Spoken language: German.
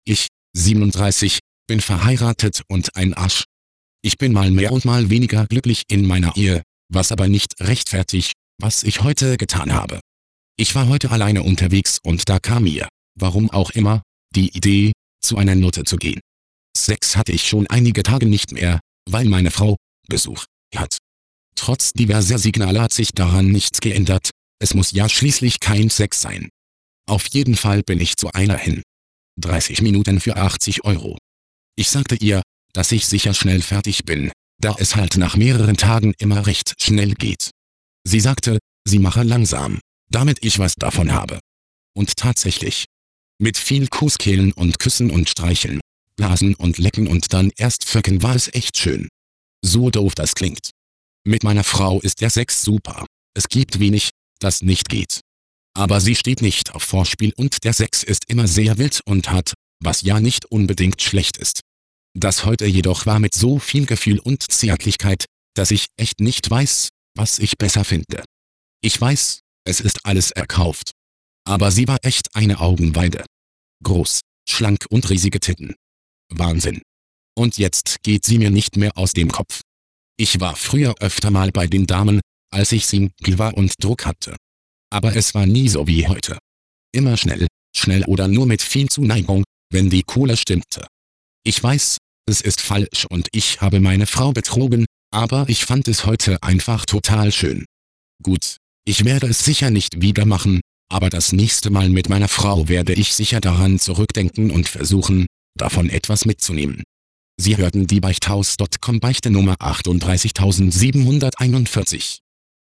Ich, 37, bin verheiratet und ein Arsch. Ich bin mal mehr und mal weniger glücklich in meiner Ehe, was aber nicht rechtfertigt, was ich heute getan habe. Ich war heute alleine unterwegs und da kam mir, warum auch immer, die Idee, zu einer Nutte zu gehen. Sex hatte ich schon einige Tage nicht mehr, weil meine Frau Besuch hat. Trotz diverser Signale hat sich daran nichts geändert, es muss ja schließlich kein Sex sein. Auf jeden Fall bin ich zu einer hin. 30 Minuten für 80 €. Ich sagte ihr, dass ich sicher schnell fertig bin, da es halt nach mehreren Tagen immer recht schnell geht. Sie sagte, sie mache langsam, damit ich was davon habe. Und tatsächlich. Mit viel Kusskehlen und Küssen und Streicheln, Blasen und Lecken und dann erst Föcken war es echt schön. So doof das klingt. Mit meiner Frau ist der Sex super. Es gibt wenig, das nicht geht. Aber sie steht nicht auf Vorspiel und der Sex ist immer sehr wild und hart, was ja nicht unbedingt schlecht ist. Das heute jedoch war mit so viel Gefühl und Zärtlichkeit, dass ich echt nicht weiß, was ich besser finde. Ich weiß, es ist alles erkauft. Aber sie war echt eine Augenweide. Groß, schlank und riesige Titten. Wahnsinn. Und jetzt geht sie mir nicht mehr aus dem Kopf. Ich war früher öfter mal bei den Damen, als ich Single war und Druck hatte. Aber es war nie so wie heute. Immer schnell oder nur mit viel Zuneigung, wenn die Kohle stimmte. Ich weiß, es ist falsch und ich habe meine Frau betrogen, aber ich fand es heute einfach total schön. Gut, ich werde es sicher nicht wieder machen, aber das nächste Mal mit meiner Frau werde ich sicher daran zurückdenken und versuchen, davon etwas mitzunehmen. Sie hörten die Beichthaus.com Beichte Nummer 38741.